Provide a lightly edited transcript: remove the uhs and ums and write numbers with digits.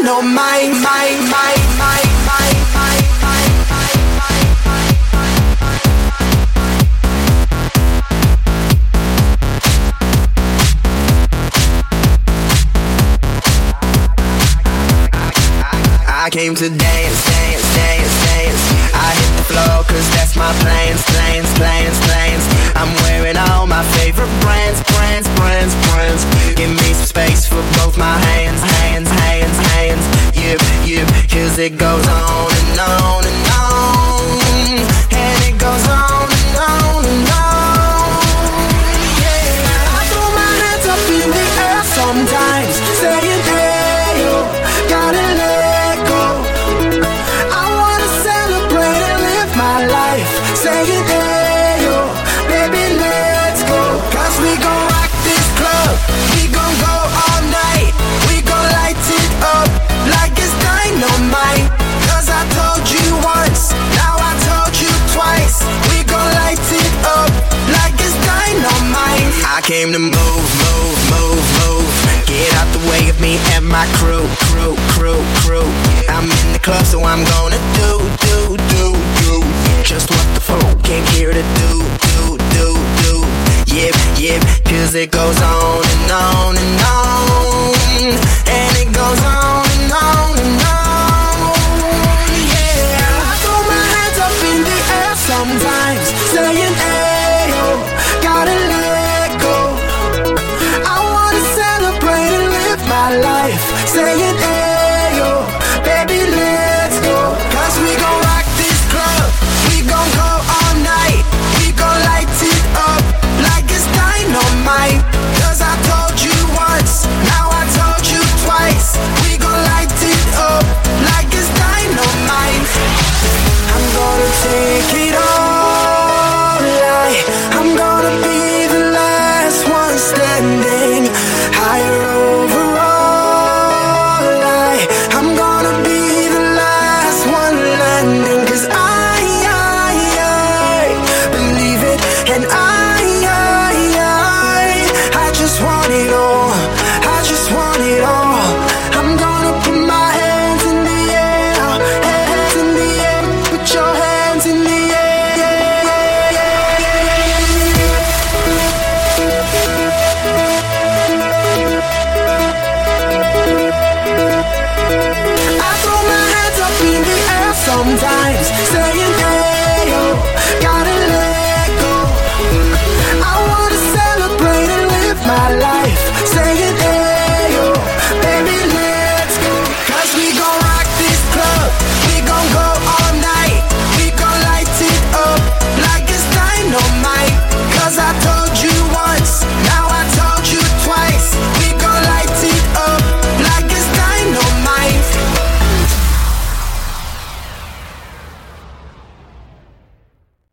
I came to dance, dance, dance, dance. I hit the floor cause that's my plans, plans, plans, plans. I'm wearing all my favorite brands, brands, brands, brands. Give me some space for both my hands, hands, hands, hands. Yep, yep, cause it goes on and on and on. And it goes on and on and on. Yeah, I throw my hands up in the air sometimes, saying hey yo, gotta let go. I wanna celebrate and live my life, saying hey yo, baby let's go. Cause we gon' rock this club, we gon' go all night. We gon' light it up like it's dynamite. Cause I told you once, now I told you twice. We gon' light it up like it's dynamite. I came to move, move, move, move. Get out the way of me and my crew, crew, crew, crew. I'm in the club so I'm gonna do just what the phone came here to do. Yep, yep, cause it goes on and on and on. And it goes on and on and on. Yeah, I throw my hands up in the air sometimes, saying hey yo, gotta let go. I wanna celebrate and live my life, saying hey